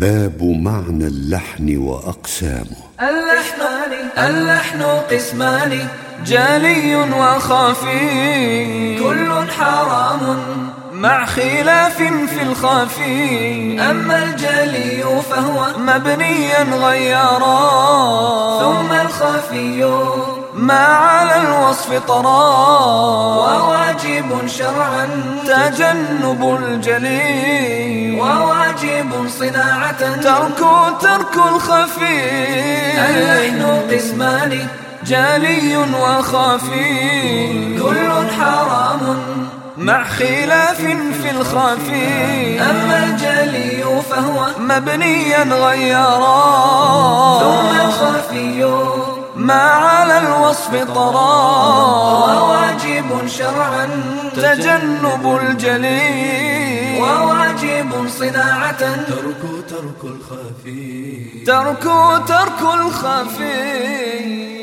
باب معنى اللحن وأقسامه. اللحن قسمان جلي وخفي، كل حرام مع خلاف في الخفي. أما الجلي فهو مبنيا غيرا، ثم الخفي ما على الوصف طرا. وواجب شرعا تجنب الجلي، وواجب صناعة ترك الخفي. اللحن قسمان جلي وخفي، كل حرام مع خلاف في الخفي. أما الجلي فهو مبنيا غيرا، ثم الخفي ما على الوصف طرا. وواجب شرعا تجنب الجلي، وواجب صناعة ترك الخفي.